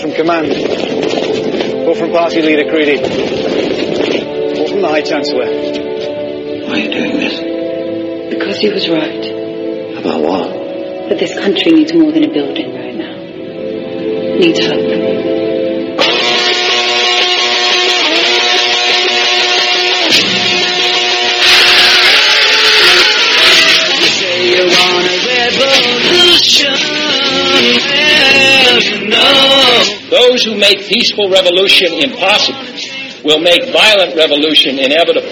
from command, or from party leader Creedy, or from the High Chancellor. Why are you doing this? Because he was right. About what? That this country needs more than a building right now. It needs hope. Those who make peaceful revolution impossible will make violent revolution inevitable.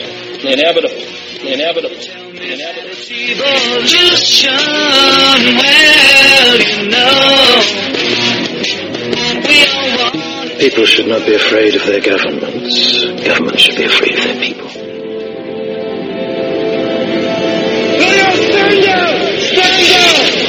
People should not be afraid of their governments. Governments should be afraid of their people. Stand down! Stand down!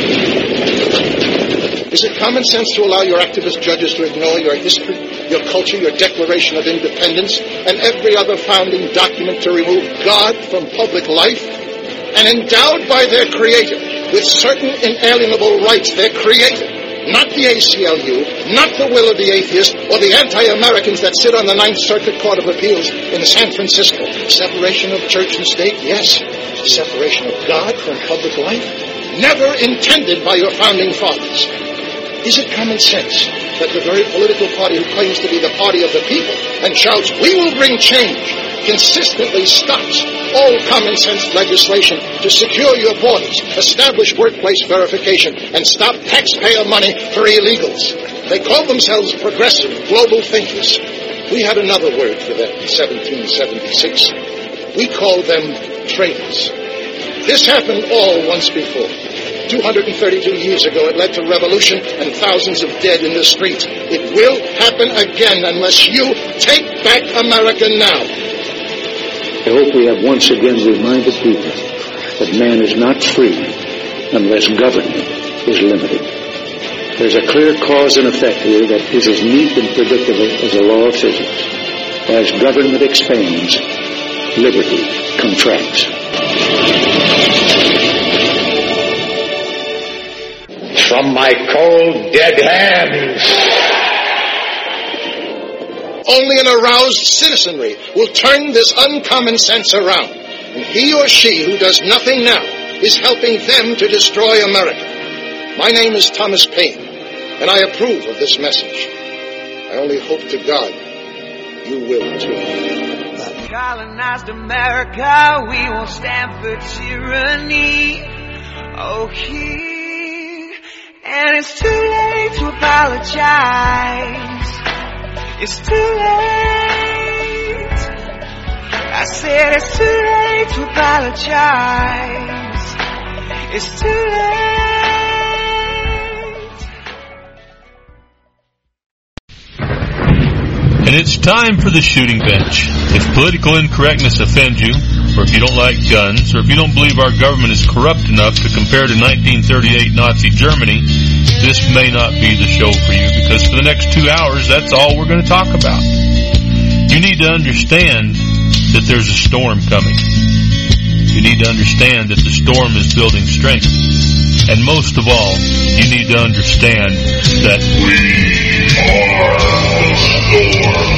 Is it common sense to allow your activist judges to ignore your history, your culture, your Declaration of Independence, and every other founding document to remove God from public life? And endowed by their Creator with certain inalienable rights, their Creator, not the ACLU, not the will of the atheist, or the anti-Americans that sit on the Ninth Circuit Court of Appeals in San Francisco. Separation of church and state, yes. Separation of God from public life, never intended by your founding fathers. Is it common sense that the very political party who claims to be the party of the people and shouts, "We will bring change," consistently stops all common sense legislation to secure your borders, establish workplace verification, and stop taxpayer money for illegals? They call themselves progressive global thinkers. We had another word for them in 1776. We call them traitors. This happened all once before. 232 years ago, it led to revolution and thousands of dead in the streets. It will happen again unless you take back America now. I hope we have once again reminded people that man is not free unless government is limited. There's a clear cause and effect here that is as neat and predictable as a law of physics. As government expands, liberty contracts. From my cold, dead hands. Only an aroused citizenry will turn this uncommon sense around. And he or she who does nothing now is helping them to destroy America. My name is Thomas Paine, and I approve of this message. I only hope to God you will too. Colonized America, we won't stand for tyranny. Oh, King, and it's too late to apologize. It's too late. I said it's too late to apologize. It's too late. And it's time for the shooting bench. If political incorrectness offends you, or if you don't like guns, or if you don't believe our government is corrupt enough to compare to 1938 Nazi Germany, this may not be the show for you, because for the next 2 hours, that's all we're going to talk about. You need to understand that there's a storm coming. You need to understand that the storm is building strength. And most of all, you need to understand that we are the storm.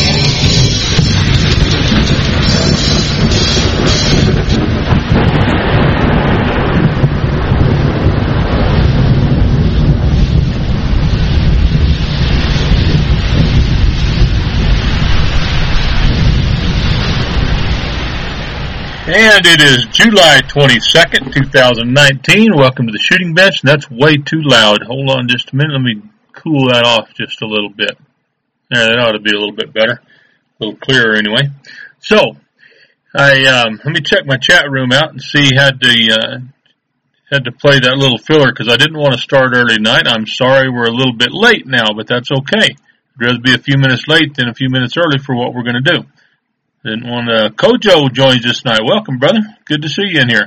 And it is July 22nd, 2019. Welcome to the shooting bench. That's way too loud. Hold on just a minute. Let me cool that off just a little bit. There, that ought to be a little bit better. A little clearer anyway. So, let me check my chat room out and see, had to play that little filler because I didn't want to start early tonight. I'm sorry we're a little bit late now, but that's okay. I'd rather be a few minutes late than a few minutes early for what we're going to do. Didn't want to. Kojo joins us tonight. Welcome, brother. Good to see you in here.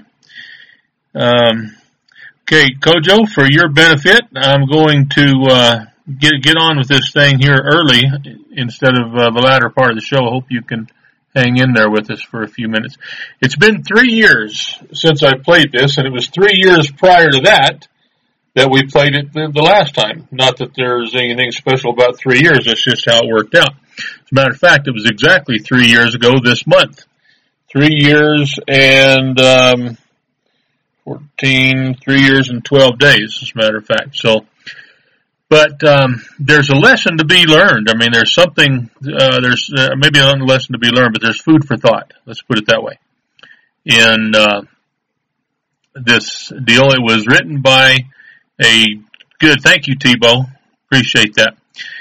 Okay, Kojo, for your benefit, I'm going to get on with this thing here early instead of the latter part of the show. I hope you can hang in there with us for a few minutes. It's been 3 years since I played this, and it was 3 years prior to that that we played it the last time. Not that there's anything special about 3 years. That's just how it worked out. As a matter of fact, it was exactly 3 years ago this month. 3 years and 3 years and 12 days, as a matter of fact. So, but there's a lesson to be learned. I mean, there's something, there's maybe not a lesson to be learned, but there's food for thought. Let's put it that way. In this deal, it was written by a good, thank you, Tebow. Appreciate that.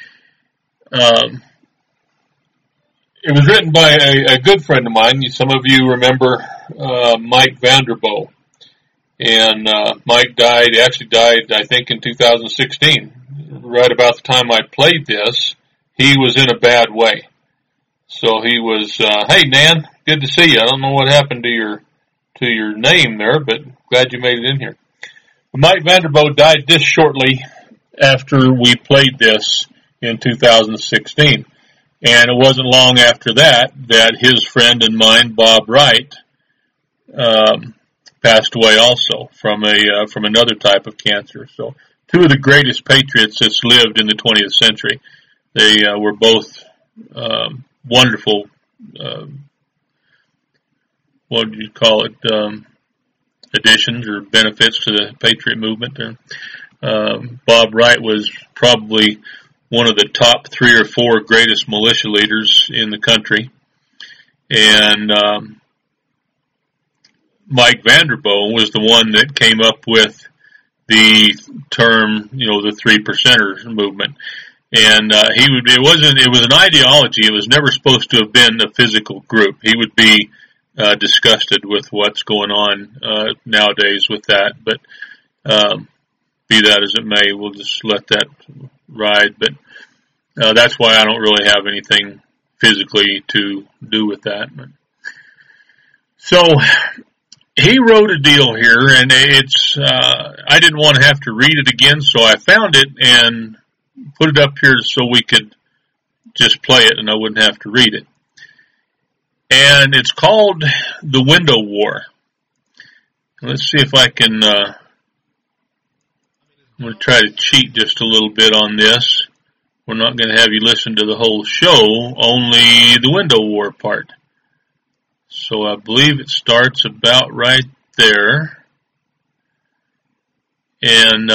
It was written by a good friend of mine. Some of you remember Mike Vanderbo. And Mike actually died, I think, in 2016. Right about the time I played this, he was in a bad way. So he was, hey, Nan, good to see you. I don't know what happened to your name there, but glad you made it in here. Mike Vanderbo died just shortly after we played this in 2016. And it wasn't long after that his friend and mine, Bob Wright, passed away also from another type of cancer. So two of the greatest patriots that's lived in the 20th century. They were both wonderful, what do you call it, additions or benefits to the patriot movement. Bob Wright was probably one of the top 3 or 4 greatest militia leaders in the country. And Mike Vanderbo was the one that came up with the term, the 3%ers movement. And it was an ideology. It was never supposed to have been a physical group. He would be disgusted with what's going on nowadays with that. But be that as it may, we'll just let that ride. But that's why I don't really have anything physically to do with that. So he wrote a deal here, and it's I didn't want to have to read it again, so I found it and put it up here so we could just play it and I wouldn't have to read it. And it's called The Window War. Let's see if I can, I'm going to try to cheat just a little bit on this. We're not going to have you listen to the whole show, only the window war part. So I believe it starts about right there. And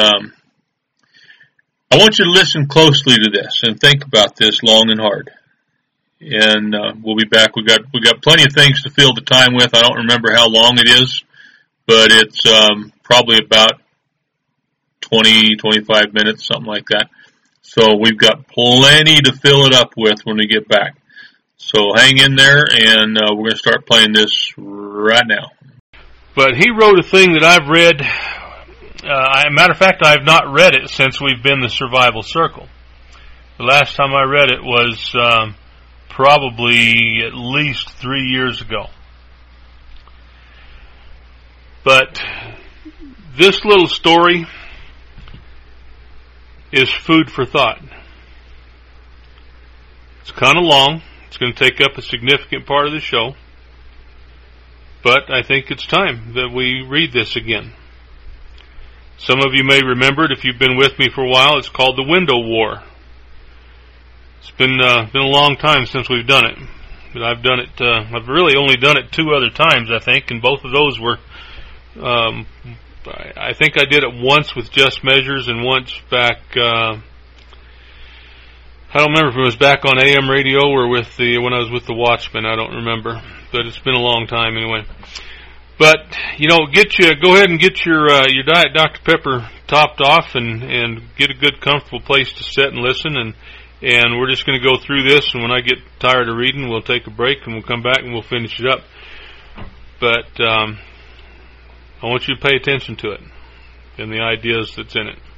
I want you to listen closely to this and think about this long and hard. And we'll be back. We got plenty of things to fill the time with. I don't remember how long it is, but it's probably about 20, 25 minutes, something like that. So we've got plenty to fill it up with when we get back. So hang in there, and we're going to start playing this right now. But he wrote a thing that I've read. Matter of fact, I've not read it since we've been the Survival Circle. The last time I read it was probably at least 3 years ago. But this little story is food for thought. It's kind of long. It's going to take up a significant part of the show. But I think it's time that we read this again. Some of you may remember it if you've been with me for a while. It's called The Window War. It's been a long time since we've done it. But I've done it, I've really only done it 2 other times, I think, and both of those were, I think I did it once with Just Measures and once back, I don't remember if it was back on AM radio or when I was with the Watchmen. I don't remember, but it's been a long time anyway. But go ahead and get your Diet Dr. Pepper topped off and get a good, comfortable place to sit and listen. And we're just going to go through this. And when I get tired of reading, we'll take a break and we'll come back and we'll finish it up. But I want you to pay attention to it and the ideas that's in it.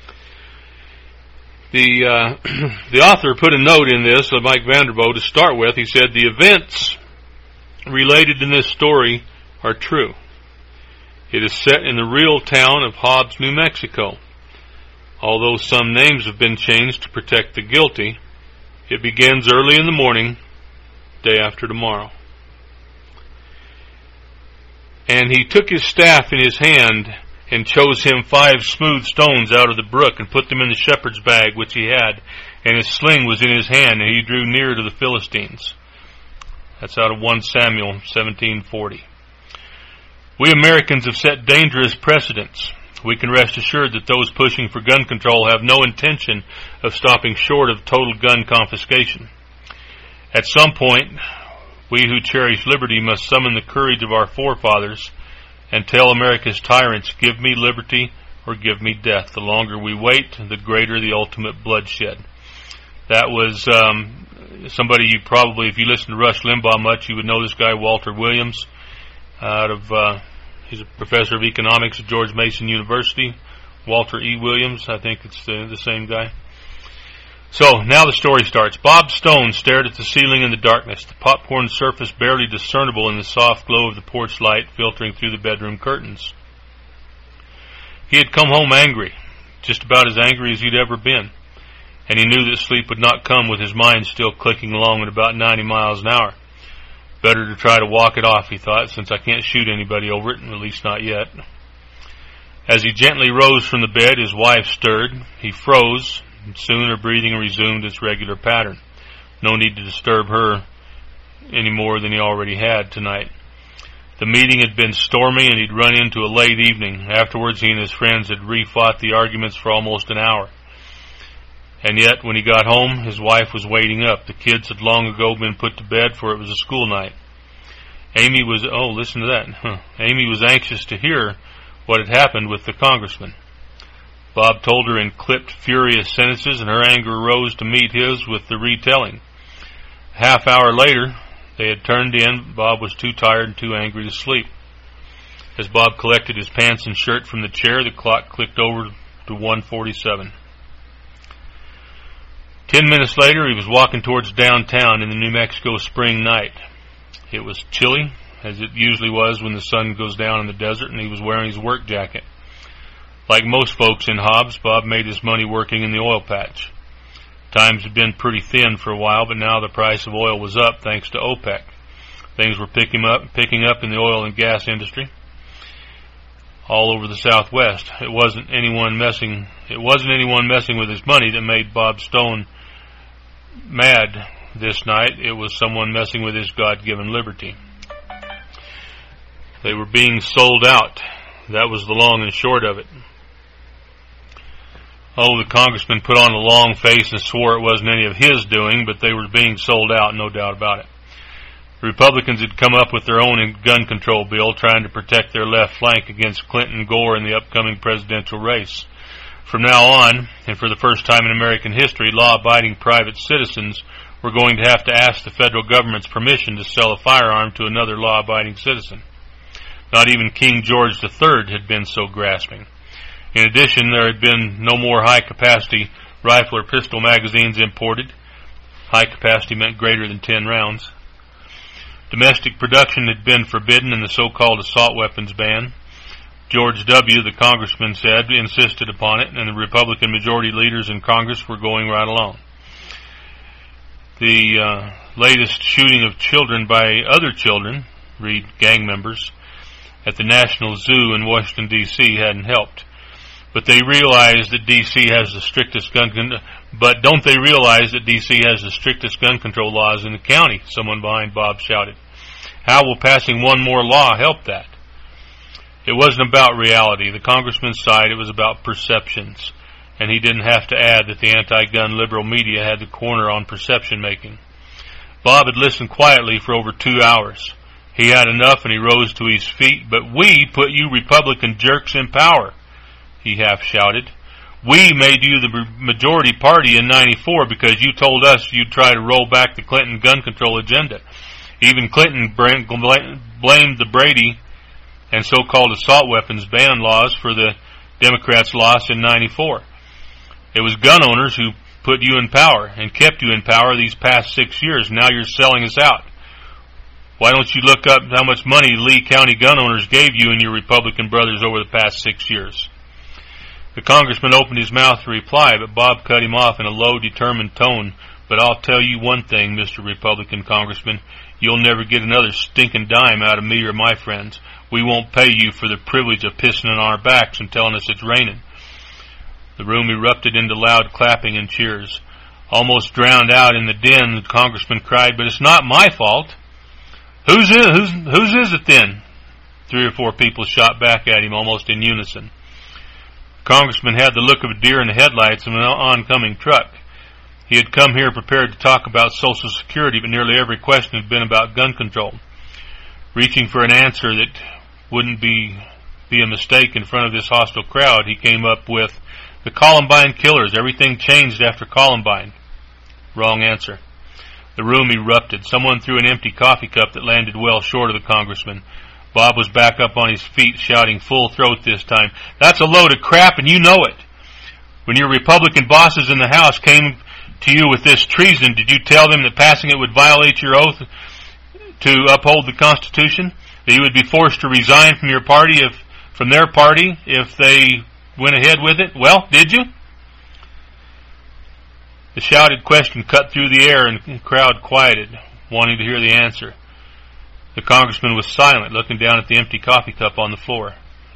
The author put a note in this, Mike Vanderbo, to start with. He said, the events related in this story are true. It is set in the real town of Hobbs, New Mexico. Although some names have been changed to protect the guilty, it begins early in the morning, day after tomorrow. And he took his staff in his hand and chose him 5 smooth stones out of the brook, and put them in the shepherd's bag which he had, and his sling was in his hand, and he drew near to the Philistines. That's out of 1 Samuel 17:40. We Americans have set dangerous precedents. We can rest assured that those pushing for gun control have no intention of stopping short of total gun confiscation. At some point, we who cherish liberty must summon the courage of our forefathers and tell America's tyrants, give me liberty or give me death. The longer we wait, the greater the ultimate bloodshed. That was somebody you probably, if you listen to Rush Limbaugh much, you would know this guy, Walter Williams, he's a professor of economics at George Mason University. Walter E. Williams, I think it's the same guy. So, now the story starts. Bob Stone stared at the ceiling in the darkness, the popcorn surface barely discernible in the soft glow of the porch light filtering through the bedroom curtains. He had come home angry, just about as angry as he'd ever been, and he knew that sleep would not come with his mind still clicking along at about 90 miles an hour. Better to try to walk it off, he thought, since I can't shoot anybody over it, at least not yet. As he gently rose from the bed, his wife stirred. He froze, and soon her breathing resumed its regular pattern. No need to disturb her any more than he already had tonight. The meeting had been stormy, and he'd run into a late evening. Afterwards, he and his friends had refought the arguments for almost an hour. And yet, when he got home, his wife was waiting up. The kids had long ago been put to bed, for it was a school night. Amy was anxious to hear what had happened with the congressman. Bob told her in clipped, furious sentences, and her anger rose to meet his with the retelling. A half hour later, they had turned in. Bob was too tired and too angry to sleep. As Bob collected his pants and shirt from the chair, the clock clicked over to 1:47. 10 minutes later, he was walking towards downtown in the New Mexico spring night. It was chilly, as it usually was when the sun goes down in the desert, and he was wearing his work jacket. Like most folks in Hobbs, Bob made his money working in the oil patch. Times had been pretty thin for a while, but now the price of oil was up thanks to OPEC. Things were picking up in the oil and gas industry all over the Southwest. It wasn't anyone messing with his money that made Bob Stone mad this night. It was someone messing with his God-given liberty. They were being sold out. That was the long and short of it. Oh, the congressman put on a long face and swore it wasn't any of his doing, but they were being sold out, no doubt about it. The Republicans had come up with their own gun control bill, trying to protect their left flank against Clinton and Gore in the upcoming presidential race. From now on, and for the first time in American history, law-abiding private citizens were going to have to ask the federal government's permission to sell a firearm to another law-abiding citizen. Not even King George III had been so grasping. In addition, there had been no more high-capacity rifle or pistol magazines imported. High capacity meant greater than 10 rounds. Domestic production had been forbidden in the so-called assault weapons ban. George W., the congressman said, insisted upon it, and the Republican majority leaders in Congress were going right along. The latest shooting of children by other children, read gang members, at the National Zoo in Washington, D.C. hadn't helped. But they realize that D.C. has the strictest don't they realize that D.C. has the strictest gun control laws in the county? Someone behind Bob shouted. How will passing one more law help that? It wasn't about reality. The congressman's side, it was about perceptions. And he didn't have to add that the anti-gun liberal media had the corner on perception making. Bob had listened quietly for over 2 hours. He had enough and he rose to his feet. But we put you Republican jerks in power, he half shouted. We made you the majority party in 94 because you told us you'd try to roll back the Clinton gun control agenda. Even Clinton blamed the Brady and so-called assault weapons ban laws for the Democrats' loss in 94. It was gun owners who put you in power and kept you in power these past 6 years. Now you're selling us out. Why don't you look up how much money Lee County gun owners gave you and your Republican brothers over the past 6 years? The congressman opened his mouth to reply, but Bob cut him off in a low, determined tone. But I'll tell you one thing, Mr. Republican Congressman. You'll never get another stinking dime out of me or my friends. We won't pay you for the privilege of pissing on our backs and telling us it's raining." The room erupted into loud clapping and cheers. Almost drowned out in the din, the congressman cried, "But it's not my fault." Whose is it then?" 3 or 4 people shot back at him almost in unison. The congressman had the look of a deer in the headlights of an oncoming truck. He had come here prepared to talk about Social Security, but nearly every question had been about gun control. Reaching for an answer that wouldn't be a mistake in front of this hostile crowd, he came up with, "The Columbine killers. Everything changed after Columbine." Wrong answer. The room erupted. Someone threw an empty coffee cup that landed well short of the congressman. Bob was back up on his feet, shouting full throat this time, "That's a load of crap, and you know it. When your Republican bosses in the House came to you with this treason, did you tell them that passing it would violate your oath to uphold the Constitution? That you would be forced to resign from your party from their party if they went ahead with it? Well, did you?" The shouted question cut through the air, and the crowd quieted, wanting to hear the answer. The congressman was silent, looking down at the empty coffee cup on the floor.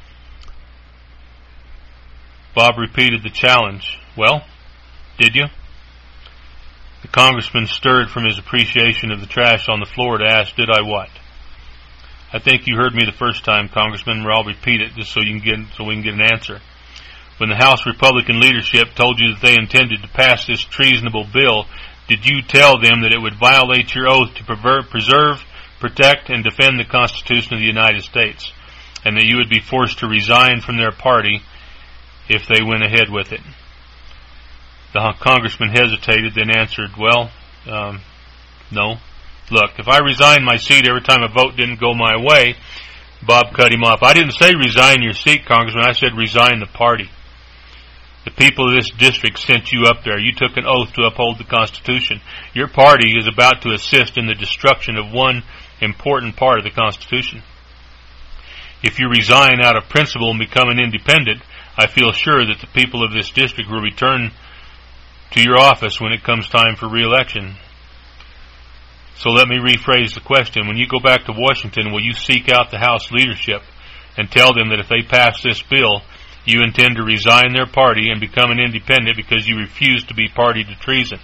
Bob repeated the challenge. "Well, did you?" The congressman stirred from his appreciation of the trash on the floor to ask, "Did I what?" "I think you heard me the first time, Congressman, or I'll repeat it just so we can get an answer. When the House Republican leadership told you that they intended to pass this treasonable bill, did you tell them that it would violate your oath to preserve, protect, and defend the Constitution of the United States, and that you would be forced to resign from their party if they went ahead with it?" The congressman hesitated, then answered, "Well, no. Look, if I resigned my seat every time a vote didn't go my way," Bob cut him off. "I didn't say resign your seat, Congressman. I said resign the party. The people of this district sent you up there. You took an oath to uphold the Constitution. Your party is about to assist in the destruction of one important part of the Constitution. If you resign out of principle and become an independent, I feel sure that the people of this district will return to your office when it comes time for re-election. So let me rephrase the question. When you go back to Washington, will you seek out the House leadership and tell them that if they pass this bill, you intend to resign their party and become an independent because you refuse to be party to treason?"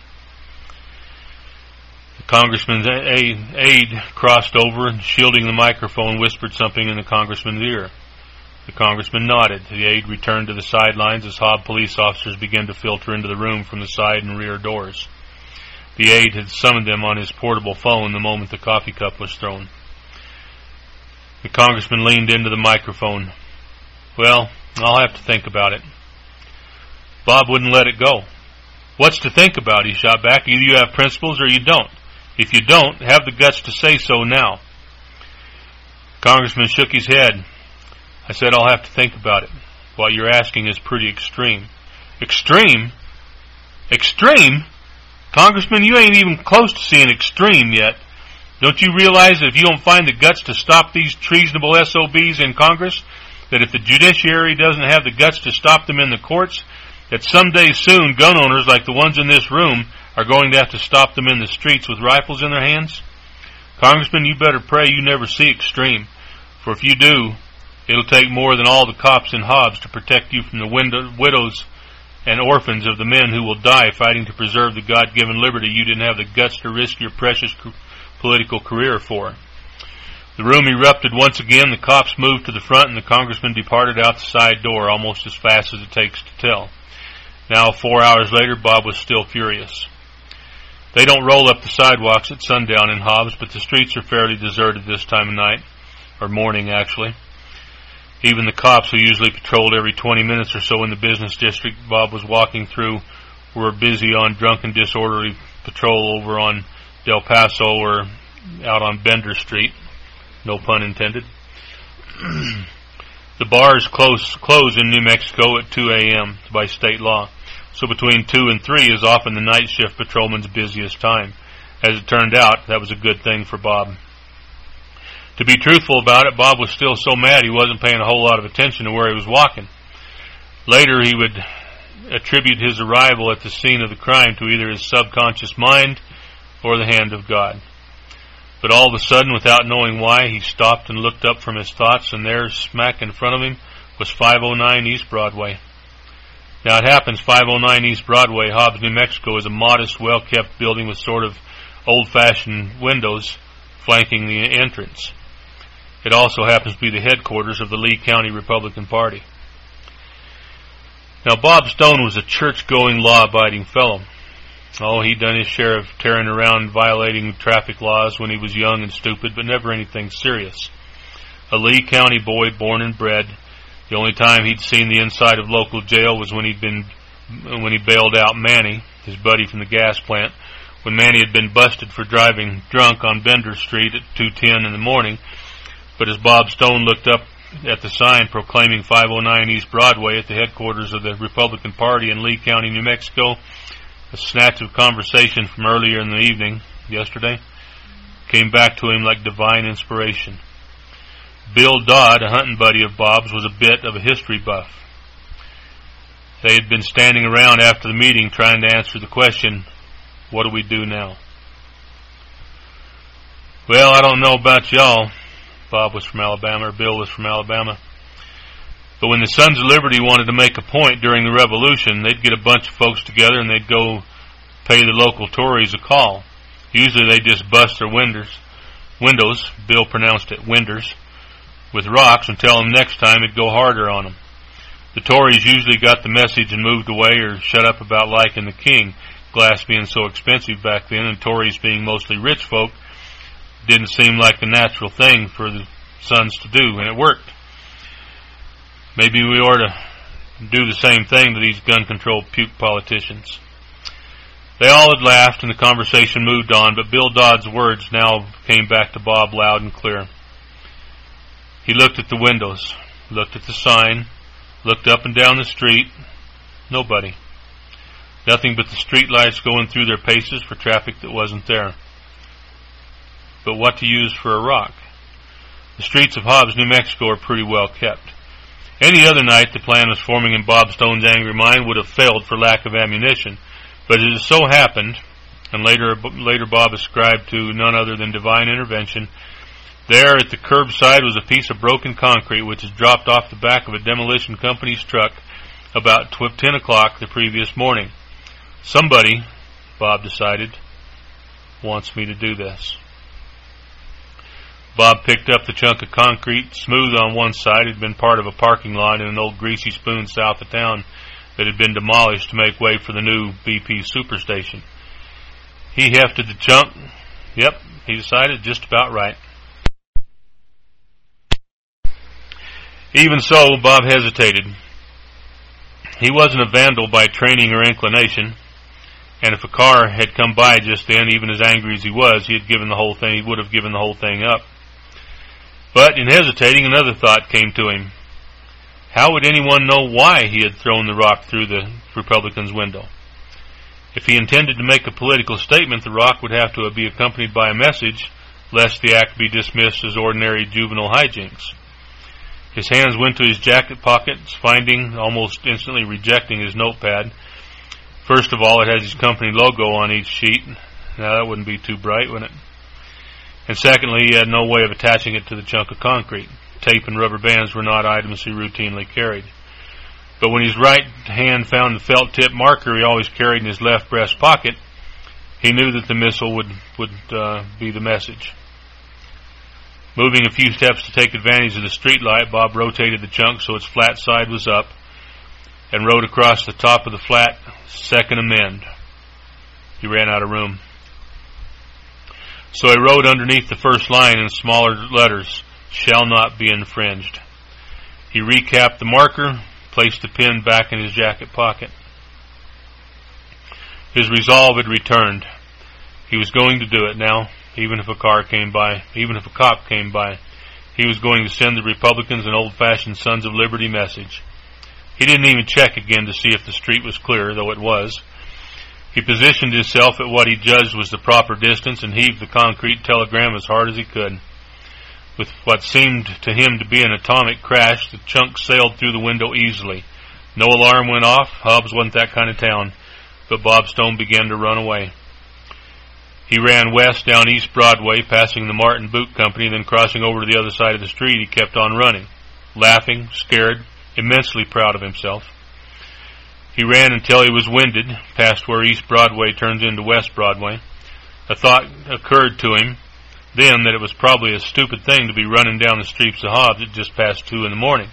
The congressman's aide crossed over and, shielding the microphone, whispered something in the congressman's ear. The congressman nodded. The aide returned to the sidelines as Hobb police officers began to filter into the room from the side and rear doors. The aide had summoned them on his portable phone the moment the coffee cup was thrown. The congressman leaned into the microphone. "Well, I'll have to think about it." Bob wouldn't let it go. "What's to think about?" he shot back. "Either you have principles or you don't. If you don't, have the guts to say so now." The congressman shook his head. "I said I'll have to think about it. What you're asking is pretty extreme." "Extreme? Extreme? Congressman, you ain't even close to seeing extreme yet. Don't you realize that if you don't find the guts to stop these treasonable SOBs in Congress, that if the judiciary doesn't have the guts to stop them in the courts, that someday soon gun owners like the ones in this room are going to have to stop them in the streets with rifles in their hands? Congressman, you better pray you never see extreme, for if you do, it'll take more than all the cops in Hobbs to protect you from the widows and orphans of the men who will die fighting to preserve the God-given liberty you didn't have the guts to risk your precious political career for." The room erupted once again. The cops moved to the front, and the congressman departed out the side door almost as fast as it takes to tell. Now, 4 hours later, Bob was still furious. They don't roll up the sidewalks at sundown in Hobbs, but the streets are fairly deserted this time of night, or morning, actually. Even the cops, who usually patrolled every 20 minutes or so in the business district Bob was walking through, were busy on drunken, disorderly patrol over on Del Paso or out on Bender Street. No pun intended. The bars close in New Mexico at 2 a.m. by state law, so between 2 and 3 is often the night shift patrolman's busiest time. As it turned out, that was a good thing for Bob. To be truthful about it, Bob was still so mad he wasn't paying a whole lot of attention to where he was walking. Later, he would attribute his arrival at the scene of the crime to either his subconscious mind or the hand of God. But all of a sudden, without knowing why, he stopped and looked up from his thoughts, and there, smack in front of him, was 509 East Broadway. Now it happens 509 East Broadway, Hobbs, New Mexico, is a modest, well-kept building with sort of old-fashioned windows flanking the entrance. It also happens to be the headquarters of the Lee County Republican Party. Now Bob Stone was a church-going, law-abiding fellow. Oh, he'd done his share of tearing around, violating traffic laws when he was young and stupid, but never anything serious. A Lee County boy, born and bred. The only time he'd seen the inside of local jail was when he bailed out Manny, his buddy from the gas plant, when Manny had been busted for driving drunk on Bender Street at 2:10 in the morning. But as Bob Stone looked up at the sign proclaiming 509 East Broadway at the headquarters of the Republican Party in Lee County, New Mexico, a snatch of conversation from earlier in the evening, yesterday, came back to him like divine inspiration. Bill Dodd, a hunting buddy of Bob's, was a bit of a history buff. They had been standing around after the meeting trying to answer the question, what do we do now? Well, I don't know about y'all. Bob was from Alabama, or Bill was from Alabama. But when the Sons of Liberty wanted to make a point during the Revolution, they'd get a bunch of folks together and they'd go pay the local Tories a call. Usually they'd just bust their windows, Bill pronounced it winders, with rocks and tell them next time it'd go harder on them. The Tories usually got the message and moved away or shut up about liking the king. Glass being so expensive back then and Tories being mostly rich folk, didn't seem like the natural thing for the Sons to do, and it worked. Maybe we ought to do the same thing to these gun-controlled puke politicians. They all had laughed and the conversation moved on, but Bill Dodd's words now came back to Bob loud and clear. He looked at the windows, looked at the sign, looked up and down the street. Nobody. Nothing but the street lights going through their paces for traffic that wasn't there. But what to use for a rock? The streets of Hobbs, New Mexico are pretty well kept. Any other night the plan was forming in Bob Stone's angry mind would have failed for lack of ammunition. But it has so happened, and later Bob ascribed to none other than divine intervention, there at the curbside was a piece of broken concrete which had dropped off the back of a demolition company's truck about 10 o'clock the previous morning. Somebody, Bob decided, wants me to do this. Bob picked up the chunk of concrete, smooth on one side. It had been part of a parking lot in an old greasy spoon south of town that had been demolished to make way for the new BP superstation. He hefted the chunk. Yep, he decided just about right. Even so, Bob hesitated. He wasn't a vandal by training or inclination, and if a car had come by just then, even as angry as he was, he would have given the whole thing up. But in hesitating, another thought came to him. How would anyone know why he had thrown the rock through the Republican's window? If he intended to make a political statement, the rock would have to be accompanied by a message, lest the act be dismissed as ordinary juvenile hijinks. His hands went to his jacket pockets, finding, almost instantly rejecting his notepad. First of all, it has his company logo on each sheet. Now, that wouldn't be too bright, would it? And secondly, he had no way of attaching it to the chunk of concrete. Tape and rubber bands were not items he routinely carried. But when his right hand found the felt-tip marker he always carried in his left breast pocket, he knew that the missile would be the message. Moving a few steps to take advantage of the street light, Bob rotated the chunk so its flat side was up and rode across the top of the flat, second amend. He ran out of room. So he wrote underneath the first line in smaller letters, shall not be infringed. He recapped the marker, placed the pen back in his jacket pocket. His resolve had returned. He was going to do it now, even if a cop came by. He was going to send the Republicans an old-fashioned Sons of Liberty message. He didn't even check again to see if the street was clear, though it was. He positioned himself at what he judged was the proper distance and heaved the concrete telegram as hard as he could. With what seemed to him to be an atomic crash, the chunk sailed through the window easily. No alarm went off. Hobbs wasn't that kind of town. But Bob Stone began to run away. He ran west down East Broadway, passing the Martin Boot Company, then crossing over to the other side of the street. He kept on running, laughing, scared, immensely proud of himself. He ran until he was winded, past where East Broadway turns into West Broadway. A thought occurred to him then that it was probably a stupid thing to be running down the streets of Hobbs at just past 2 in the morning.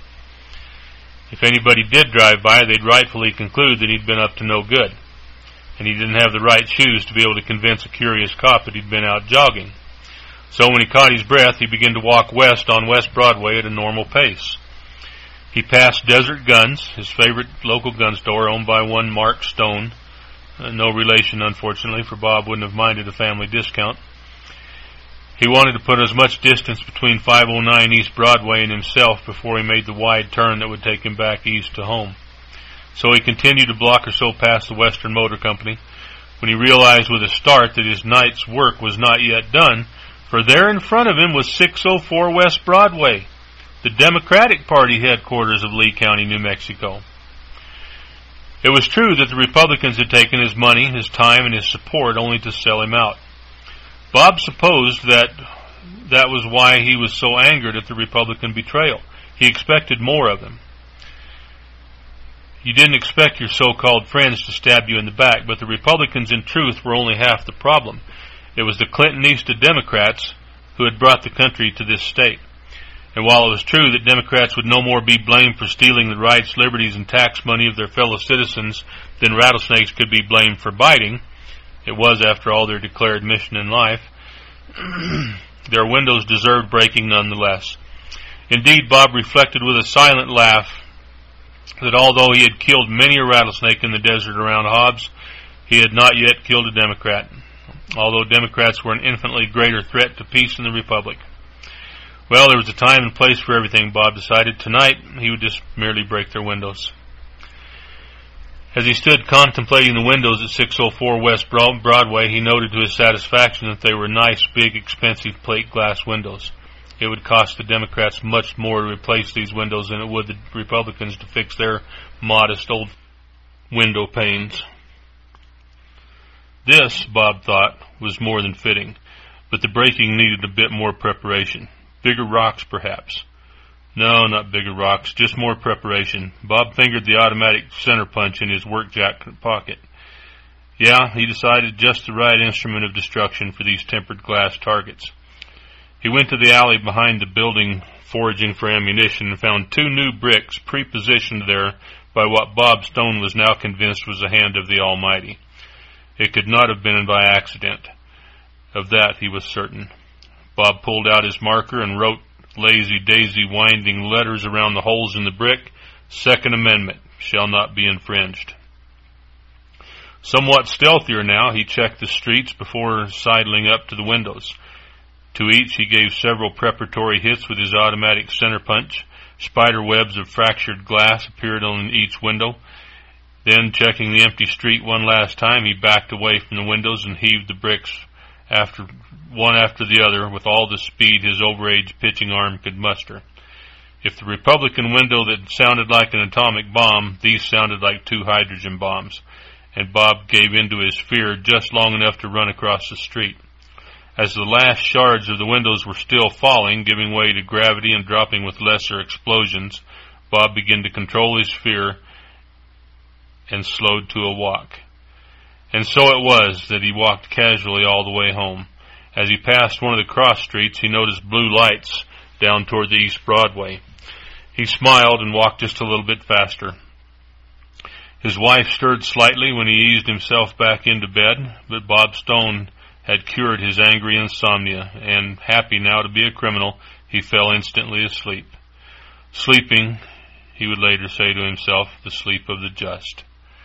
If anybody did drive by, they'd rightfully conclude that he'd been up to no good, and he didn't have the right shoes to be able to convince a curious cop that he'd been out jogging. So when he caught his breath, he began to walk west on West Broadway at a normal pace. He passed Desert Guns, his favorite local gun store owned by one Mark Stone. No relation, unfortunately, for Bob wouldn't have minded a family discount. He wanted to put as much distance between 509 East Broadway and himself before he made the wide turn that would take him back east to home. So he continued a block or so past the Western Motor Company when he realized with a start that his night's work was not yet done, for there in front of him was 604 West Broadway, the Democratic Party headquarters of Lee County, New Mexico. It was true that the Republicans had taken his money, his time, and his support only to sell him out. Bob supposed that was why he was so angered at the Republican betrayal. He expected more of them. You didn't expect your so-called friends to stab you in the back, but the Republicans in truth were only half the problem. It was the Clintonista Democrats who had brought the country to this state. And while it was true that Democrats would no more be blamed for stealing the rights, liberties, and tax money of their fellow citizens than rattlesnakes could be blamed for biting, it was, after all, their declared mission in life, their windows deserved breaking nonetheless. Indeed, Bob reflected with a silent laugh that although he had killed many a rattlesnake in the desert around Hobbs, he had not yet killed a Democrat, although Democrats were an infinitely greater threat to peace in the Republic. Well, there was a time and place for everything, Bob decided. Tonight, he would just merely break their windows. As he stood contemplating the windows at 604 West Broadway, he noted to his satisfaction that they were nice, big, expensive plate glass windows. It would cost the Democrats much more to replace these windows than it would the Republicans to fix their modest old window panes. This, Bob thought, was more than fitting, but the breaking needed a bit more preparation. Bigger rocks, perhaps. No, not bigger rocks, just more preparation. Bob fingered the automatic center punch in his work jacket pocket. Yeah, he decided just the right instrument of destruction for these tempered glass targets. He went to the alley behind the building foraging for ammunition and found 2 new bricks pre-positioned there by what Bob Stone was now convinced was the hand of the Almighty. It could not have been by accident. Of that he was certain. Bob pulled out his marker and wrote lazy-daisy winding letters around the holes in the brick. Second Amendment shall not be infringed. Somewhat stealthier now, he checked the streets before sidling up to the windows. To each he gave several preparatory hits with his automatic center punch. Spider webs of fractured glass appeared on each window. Then, checking the empty street one last time, he backed away from the windows and heaved the bricks one after the other with all the speed his overage pitching arm could muster. If the Republican window that sounded like an atomic bomb, these sounded like 2 hydrogen bombs, and Bob gave in to his fear just long enough to run across the street. As the last shards of the windows were still falling, giving way to gravity and dropping with lesser explosions, Bob began to control his fear and slowed to a walk. And so it was that he walked casually all the way home. As he passed one of the cross streets, he noticed blue lights down toward the East Broadway. He smiled and walked just a little bit faster. His wife stirred slightly when he eased himself back into bed, but Bob Stone had cured his angry insomnia, and, happy now to be a criminal, he fell instantly asleep. Sleeping, he would later say to himself, the sleep of the just.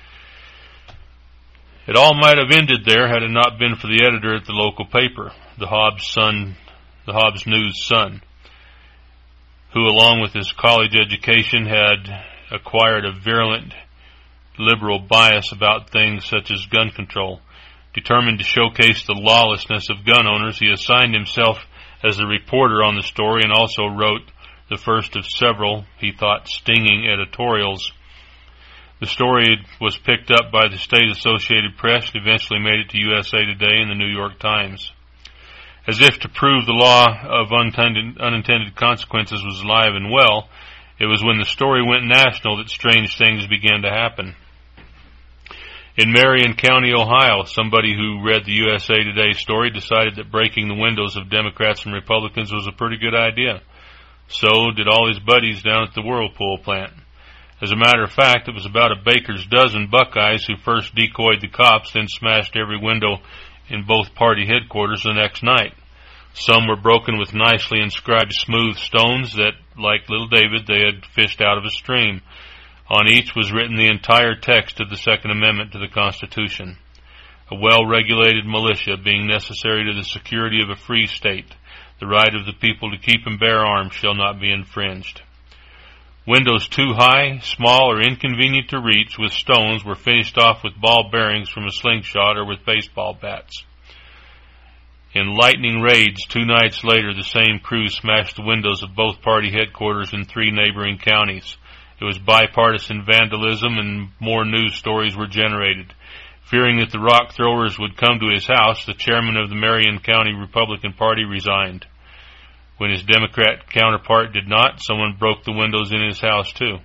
It all might have ended there had it not been for the editor at the local paper, the Hobbs News-Sun, who, along with his college education, had acquired a virulent liberal bias about things such as gun control. Determined to showcase the lawlessness of gun owners, he assigned himself as a reporter on the story and also wrote the first of several, he thought, stinging editorials. The story was picked up by the State Associated Press and eventually made it to USA Today and the New York Times. As if to prove the law of unintended consequences was alive and well, it was when the story went national that strange things began to happen. In Marion County, Ohio, somebody who read the USA Today story decided that breaking the windows of Democrats and Republicans was a pretty good idea. So did all his buddies down at the Whirlpool plant. As a matter of fact, it was about a baker's dozen Buckeyes who first decoyed the cops, then smashed every window in both party headquarters the next night. Some were broken with nicely inscribed smooth stones that, like little David, they had fished out of a stream. On each was written the entire text of the Second Amendment to the Constitution. A well-regulated militia being necessary to the security of a free state. The right of the people to keep and bear arms shall not be infringed. Windows too high, small, or inconvenient to reach with stones were finished off with ball bearings from a slingshot or with baseball bats. In lightning raids 2 nights later, the same crew smashed the windows of both party headquarters in 3 neighboring counties. It was bipartisan vandalism, and more news stories were generated. Fearing that the rock throwers would come to his house, the chairman of the Marion County Republican Party resigned. When his Democrat counterpart did not, someone broke the windows in his house too.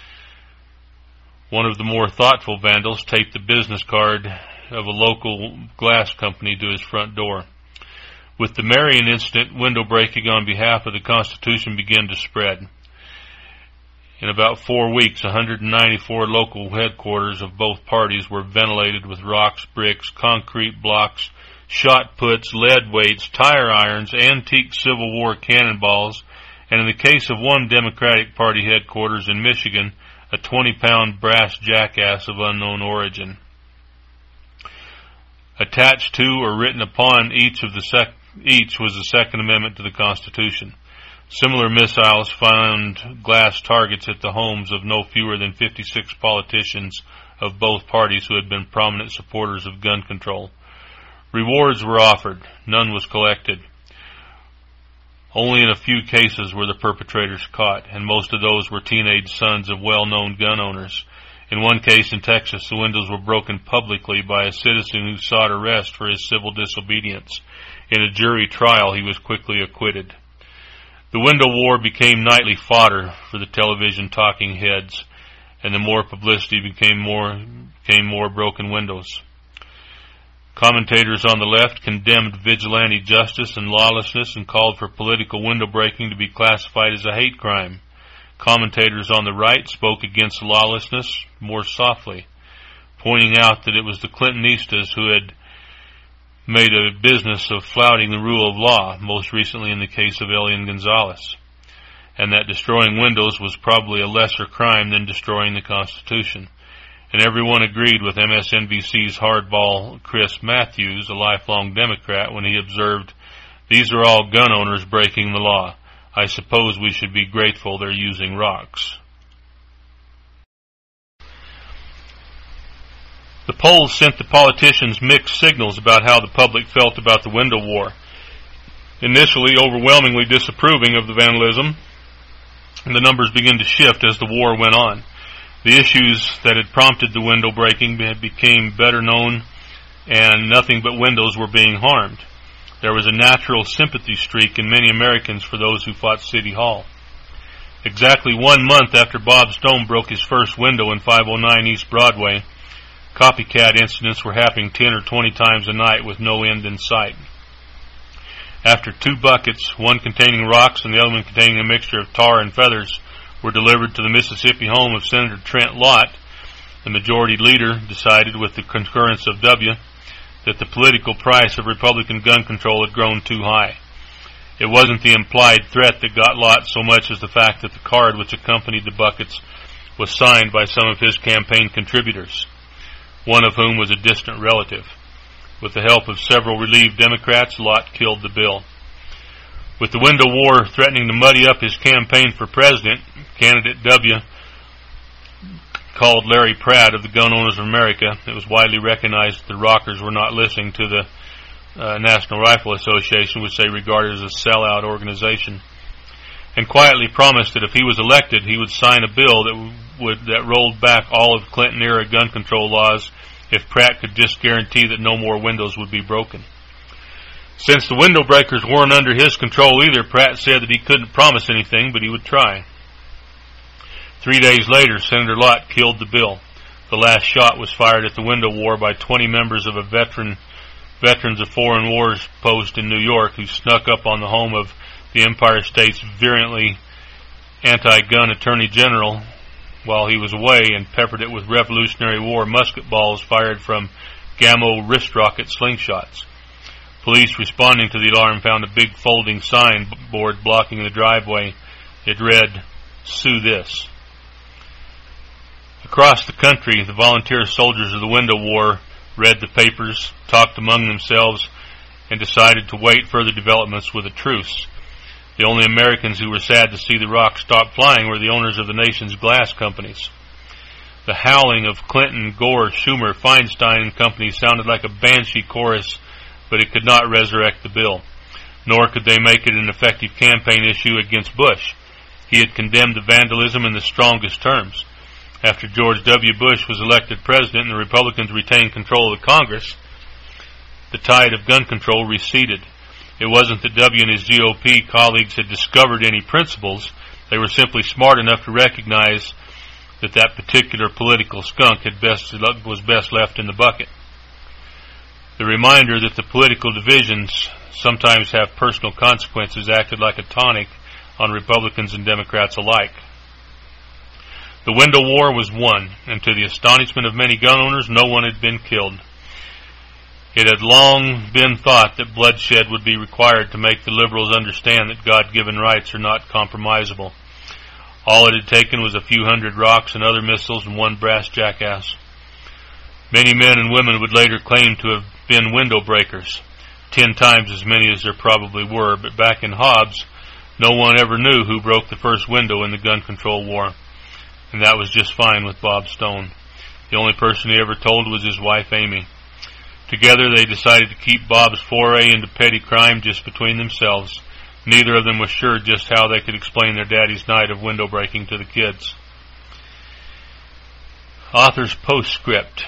One of the more thoughtful vandals taped the business card of a local glass company to his front door. With the Marion incident, window breaking on behalf of the Constitution began to spread. In about 4 weeks, 194 local headquarters of both parties were ventilated with rocks, bricks, concrete blocks, shot puts, lead weights, tire irons, antique Civil War cannonballs, and in the case of one Democratic Party headquarters in Michigan, a 20-pound brass jackass of unknown origin. Attached to or written upon each was the Second Amendment to the Constitution. Similar missiles found glass targets at the homes of no fewer than 56 politicians of both parties who had been prominent supporters of gun control. Rewards were offered. None was collected. Only in a few cases were the perpetrators caught, and most of those were teenage sons of well-known gun owners. In one case in Texas, the windows were broken publicly by a citizen who sought arrest for his civil disobedience. In a jury trial, he was quickly acquitted. The window war became nightly fodder for the television talking heads, and the more publicity became more broken windows. Commentators on the left condemned vigilante justice and lawlessness and called for political window breaking to be classified as a hate crime. Commentators on the right spoke against lawlessness more softly, pointing out that it was the Clintonistas who had made a business of flouting the rule of law, most recently in the case of Elian Gonzalez, and that destroying windows was probably a lesser crime than destroying the Constitution. And everyone agreed with MSNBC's hardball Chris Matthews, a lifelong Democrat, when he observed, "These are all gun owners breaking the law. I suppose we should be grateful they're using rocks." The polls sent the politicians mixed signals about how the public felt about the window war. Initially overwhelmingly disapproving of the vandalism, the numbers began to shift as the war went on. The issues that had prompted the window breaking became better known, and nothing but windows were being harmed. There was a natural sympathy streak in many Americans for those who fought City Hall. Exactly 1 month after Bob Stone broke his first window in 509 East Broadway, copycat incidents were happening 10 or 20 times a night with no end in sight. After 2 buckets, one containing rocks and the other one containing a mixture of tar and feathers, were delivered to the Mississippi home of Senator Trent Lott, the majority leader decided, with the concurrence of W., that the political price of Republican gun control had grown too high. It wasn't the implied threat that got Lott so much as the fact that the card which accompanied the buckets was signed by some of his campaign contributors, one of whom was a distant relative. With the help of several relieved Democrats, Lott killed the bill. With the window war threatening to muddy up his campaign for president, candidate W. called Larry Pratt of the Gun Owners of America. It was widely recognized that the rockers were not listening to the National Rifle Association, which they regarded as a sellout organization, and quietly promised that if he was elected, he would sign a bill that rolled back all of Clinton-era gun control laws if Pratt could just guarantee that no more windows would be broken. Since the window breakers weren't under his control either, Pratt said that he couldn't promise anything, but he would try. 3 days later, Senator Lott killed the bill. The last shot was fired at the window war by 20 members of a Veterans of Foreign Wars post in New York who snuck up on the home of the Empire State's virulently anti-gun Attorney General while he was away and peppered it with Revolutionary War musket balls fired from Gamo wrist rocket slingshots. Police responding to the alarm found a big folding sign board blocking the driveway. It read, "Sue this." Across the country, the volunteer soldiers of the Window War read the papers, talked among themselves, and decided to wait further developments with a truce. The only Americans who were sad to see the rock stop flying were the owners of the nation's glass companies. The howling of Clinton, Gore, Schumer, Feinstein and company sounded like a banshee chorus, but it could not resurrect the bill. Nor could they make it an effective campaign issue against Bush. He had condemned the vandalism in the strongest terms. After George W. Bush was elected president and the Republicans retained control of the Congress, the tide of gun control receded. It wasn't that W and his GOP colleagues had discovered any principles. They were simply smart enough to recognize that that particular political skunk was best left in the bucket. The reminder that the political divisions sometimes have personal consequences acted like a tonic on Republicans and Democrats alike. The window war was won, and to the astonishment of many gun owners, no one had been killed. It had long been thought that bloodshed would be required to make the liberals understand that God-given rights are not compromisable. All it had taken was a few hundred rocks and other missiles and one brass jackass. Many men and women would later claim to have been window breakers, 10 times as many as there probably were, but back in Hobbs, no one ever knew who broke the first window in the gun control war. And that was just fine with Bob Stone. The only person he ever told was his wife, Amy. Together they decided to keep Bob's foray into petty crime just between themselves. Neither of them was sure just how they could explain their daddy's night of window breaking to the kids. Author's postscript.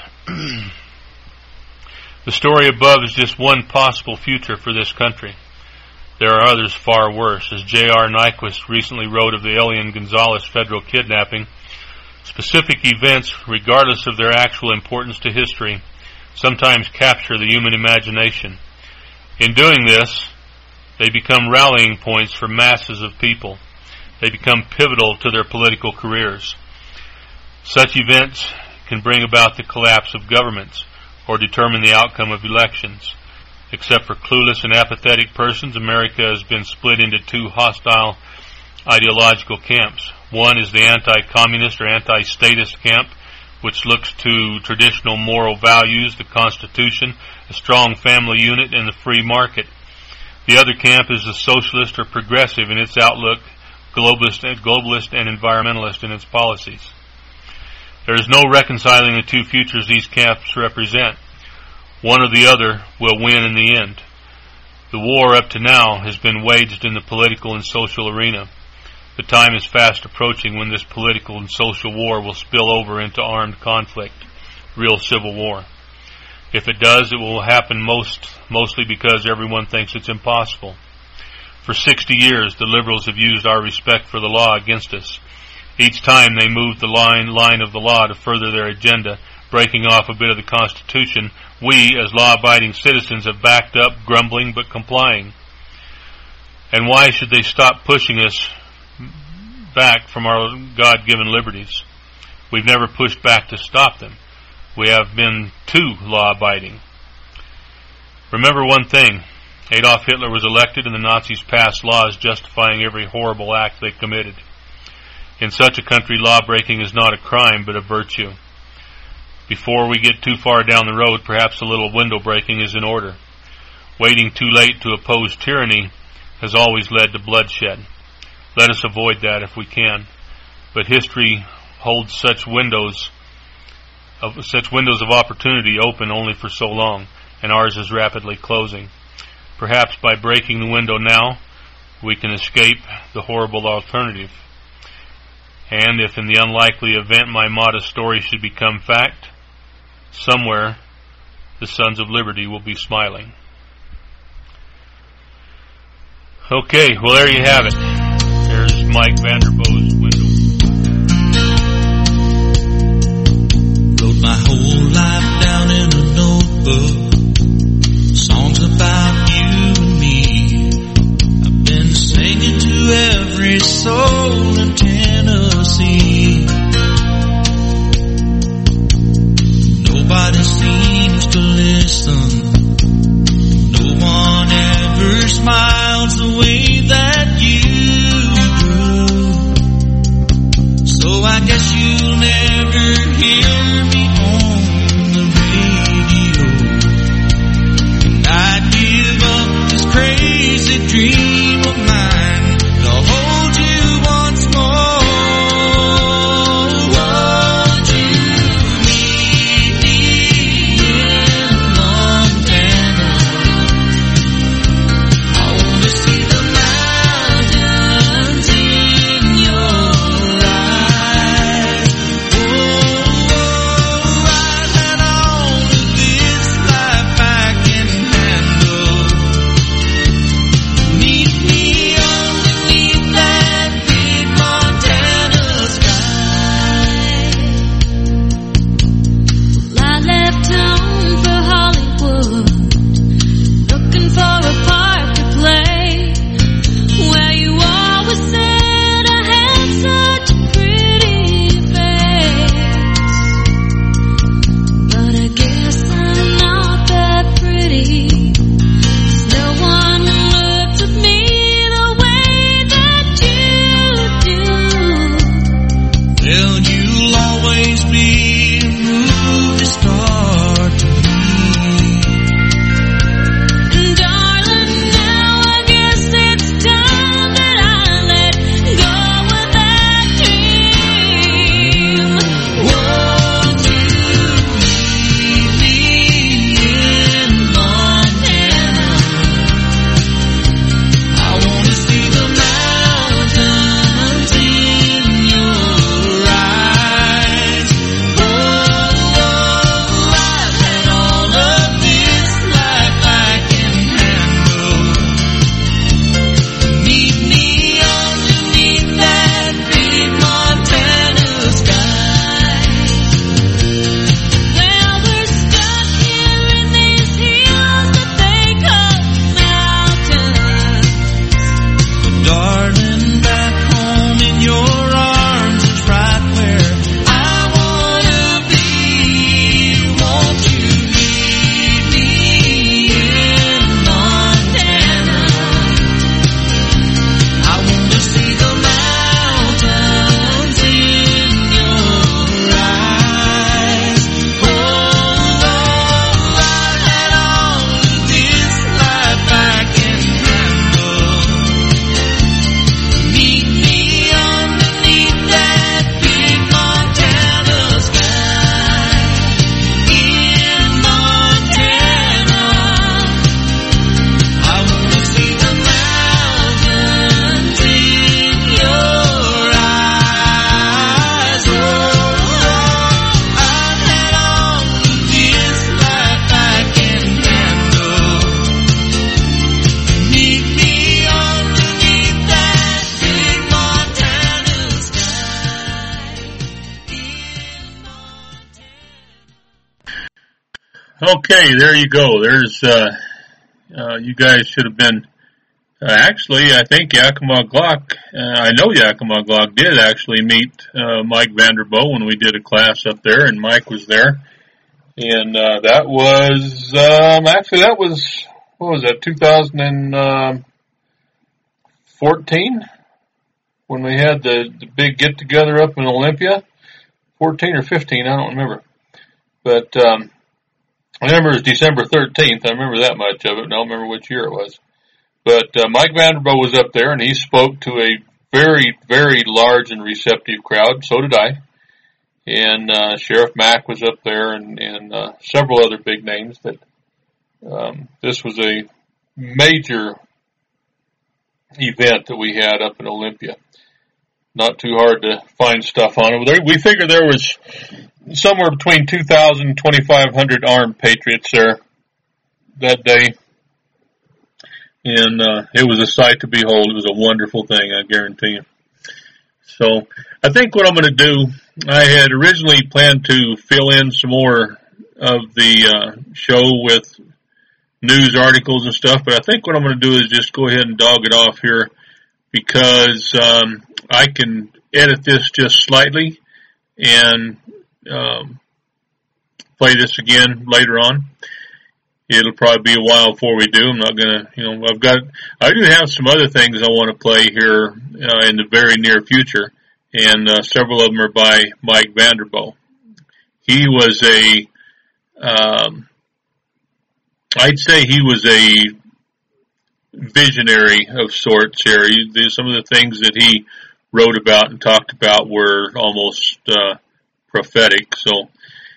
The story above is just one possible future for this country. There are others far worse. As J.R. Nyquist recently wrote of the Elian Gonzalez federal kidnapping, specific events, regardless of their actual importance to history, sometimes capture the human imagination. In doing this, they become rallying points for masses of people. They become pivotal to their political careers. Such events can bring about the collapse of governments or determine the outcome of elections. Except for clueless and apathetic persons, America has been split into two hostile ideological camps. One is the anti-communist or anti-statist camp, which looks to traditional moral values, the Constitution, a strong family unit, and the free market. The other camp is the socialist or progressive in its outlook, globalist and environmentalist in its policies. There is no reconciling the two futures these camps represent. One or the other will win in the end. The war up to now has been waged in the political and social arena. The time is fast approaching when this political and social war will spill over into armed conflict, real civil war. If it does, it will happen mostly because everyone thinks it's impossible. For 60 years, the liberals have used our respect for the law against us. Each time they moved the line of the law to further their agenda, breaking off a bit of the Constitution, we, as law-abiding citizens, have backed up, grumbling but complying. And why should they stop pushing us back from our God-given liberties? We've never pushed back to stop them. We have been too law-abiding. Remember one thing. Adolf Hitler was elected and the Nazis passed laws justifying every horrible act they committed. In such a country, law-breaking is not a crime but a virtue. Before we get too far down the road, perhaps a little window breaking is in order. Waiting too late to oppose tyranny has always led to bloodshed. Let us avoid that if we can. But history holds such windows of opportunity open only for so long, and ours is rapidly closing. Perhaps by breaking the window now, we can escape the horrible alternative. And if in the unlikely event my modest story should become fact, somewhere the Sons of Liberty will be smiling. Okay, well there you have it. There's Mike Vanderbo's window. Wrote my whole life down in a notebook. Songs about you and me. I've been singing to every soul in Tennessee. Nobody seems to listen. No one ever smiles the way that you do. So I guess you'll never hear me on the radio. And I'd give up this crazy dream of mine to hold you once more. Won't you meet me in Montana? I want to see the mountains in your eyes. Oh, I've had all of this life I can handle. Meet me underneath that big Montana sky. I left home for Hollywood, looking for a part to play, where you always said I had such a pretty face. But I guess I'm not that pretty. No one looks at me the way that you do. Well, you'll always be a movie star to me. And darling, now I guess it's time that I let go of that dream. Won't you meet me in Montana? I want to see the mountains in your eyes. Oh, I've had all of this life I can handle. Meet me underneath that big Montana sky. Well, we're stuck here in these hills that they call mountains. But darling, back home in your arms is right where I wanna be. Won't you meet me in Montana? I want to see the mountains in your eyes. Oh, I've had all of this life I can handle. Meet me underneath that big Montana sky. In Montana, I want to see the mountains in your eyes. Oh, I've had all of this life I can handle. Meet me underneath that big Montana sky. Okay, there you go. There's, you guys should have been, actually, I think Yakima Glock, I know Yakima Glock did actually meet, Mike Vanderbo when we did a class up there, and Mike was there. And, that was, actually that was, what was that, 2014? When we had the big get together up in Olympia? 14 or 15, I don't remember. But, I remember it was December 13th. I remember that much of it, and I don't remember which year it was. But Mike Vanderbo was up there, and he spoke to a very, very large and receptive crowd. So did I. And Sheriff Mack was up there, and several other big names. That this was a major event that we had up in Olympia. not too hard to find stuff on it. We figured there was somewhere between 2,000 and 2,500 armed patriots there that day. And it was a sight to behold. It was a wonderful thing, I guarantee you. So I think what I'm going to do, I had originally planned to fill in some more of the show with news articles and stuff, but I think what I'm going to do is just go ahead and dog it off here, because I can edit this just slightly and play this again later on. It'll probably be a while before we do. I'm not going to, I do have some other things I want to play here in the very near future, and several of them are by Mike Vanderbo. He was I'd say he was a visionary of sorts here. Some of the things that he wrote about and talked about were almost prophetic. So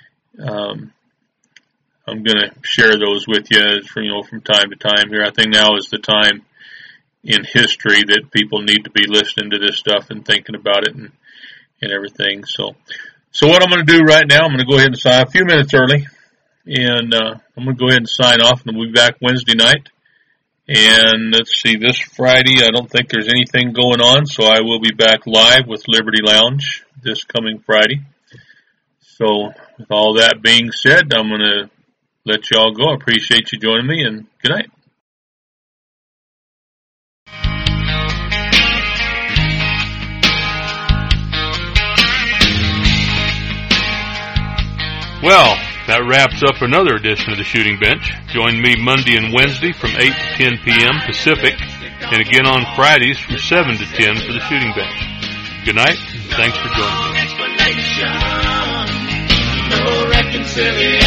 I'm going to share those with you from time to time here. I think now is the time in history that people need to be listening to this stuff and thinking about it and everything. So what I'm going to do right now, I'm going to go ahead and sign a few minutes early, and I'm going to go ahead and sign off, and we'll be back Wednesday night. And let's see, this Friday, I don't think there's anything going on, so I will be back live with Liberty Lounge this coming Friday. So with all that being said, I'm going to let you all go. I appreciate you joining me, and good night. Well, that wraps up another edition of the Shooting Bench. Join me Monday and Wednesday from 8 to 10 p.m. Pacific, and again on Fridays from 7 to 10 for the Shooting Bench. Good night, and thanks for joining me. No reconciliation.